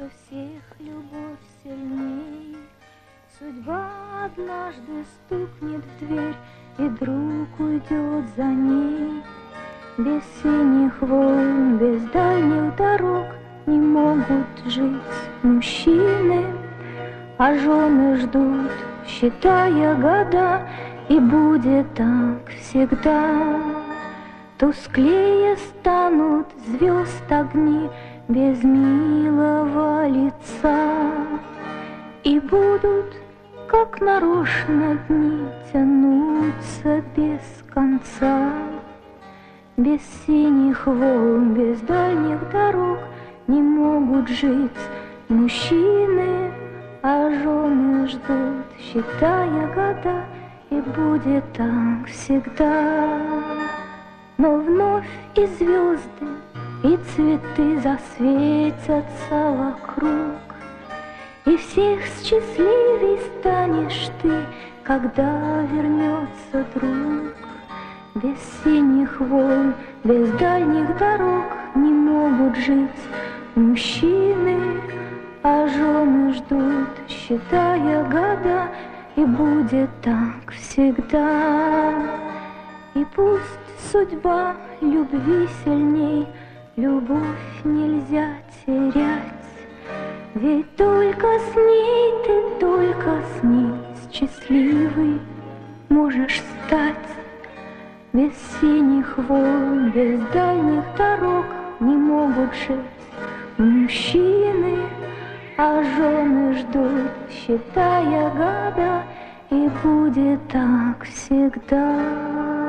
что всех любовь сильней. Судьба однажды стукнет в дверь, и друг уйдет за ней. Без синих волн, без дальних дорог не могут жить мужчины, а жены ждут, считая года, и будет так всегда. Тусклее станут звезд огни без милого лица, и будут, как нарочно, дни тянуться без конца. Без синих волн, без дальних дорог не могут жить мужчины, а жены ждут, считая года, и будет так всегда. Но вновь и звезды, и цветы засветятся вокруг, и всех счастливей станешь ты, когда вернется друг. Без синих волн, без дальних дорог не могут жить мужчины, а жены ждут, считая года, и будет так всегда. И пусть судьба любви сильней, любовь нельзя терять, ведь только с ней ты, только с ней счастливый можешь стать. Без синих волн, без дальних дорог не могут жить мужчины, а жены ждут, считая года, и будет так всегда.